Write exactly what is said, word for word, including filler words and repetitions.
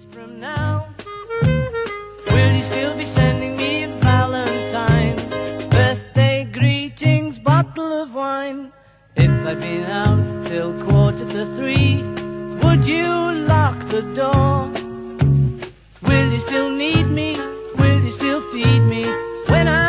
years from now, will you still be sending me a valentine? Birthday greetings, bottle of wine. If I'd been out till quarter to three, would you lock the door? Will you still need me? Will you still feed me when I